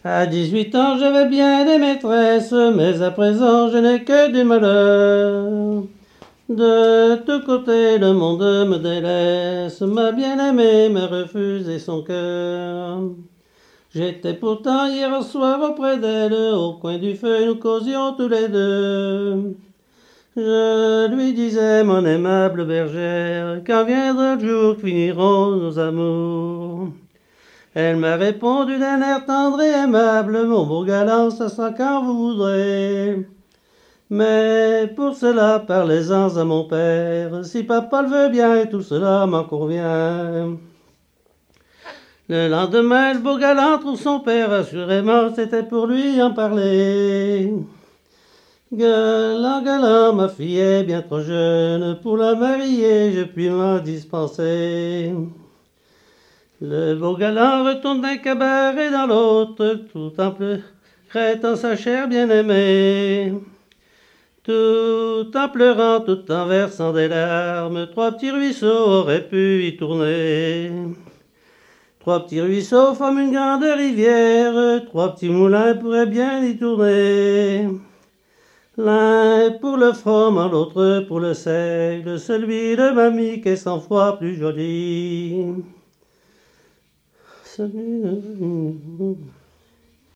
À 18 ans, j'avais bien des maîtresses, mais à présent, je n'ai que du malheur. De tous côtés, le monde me délaisse, ma bien-aimée m'a refusé son cœur. J'étais pourtant hier soir auprès d'elle, au coin du feu, nous causions tous les deux. Je lui disais, mon aimable bergère, quand viendra le jour que finiront nos amours. Elle m'a répondu d'un air tendre et aimable, mon beau galant, ça sera quand vous voudrez. Mais pour cela, parlez-en à mon père, si papa le veut bien, tout cela m'en convient. Le lendemain, le beau galant trouve son père, assurément, c'était pour lui en parler. Galant, galant, ma fille est bien trop jeune, pour la marier, je puis m'en dispenser. Le beau galant retourne d'un cabaret dans l'autre, tout en regrettant sa chère bien-aimée. Tout en pleurant, tout en versant des larmes, trois petits ruisseaux auraient pu y tourner. Trois petits ruisseaux forment une grande rivière, trois petits moulins pourraient bien y tourner. L'un pour le froment, l'autre pour le seigle, celui de mamie qui est 100 fois plus joli. Celui de...